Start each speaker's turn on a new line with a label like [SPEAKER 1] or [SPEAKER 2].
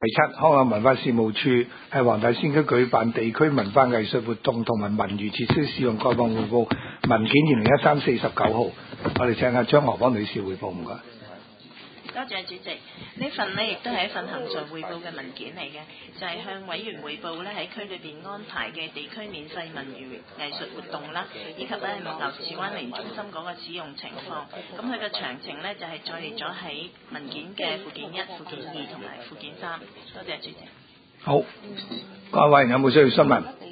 [SPEAKER 1] 7，康樂文化事務處喺黃大仙區舉辦地區文化藝術活動同埋文娛設施使用概況匯報文件2013-49號，我哋請下張何邦女士匯報，唔該。
[SPEAKER 2] 多謝主席，呢份呢亦都係一份恆常匯報嘅文件嚟嘅，就係向委員匯報呢喺區裏邊安排嘅地區免費文娛藝術活動啦，以及呢樓市灣齡中心嗰個使用情況。咁佢嘅詳情呢，就係載列咗喺文件嘅附件1、附件2同埋附件3。多謝主席。
[SPEAKER 1] 好，各位有冇需要詢問？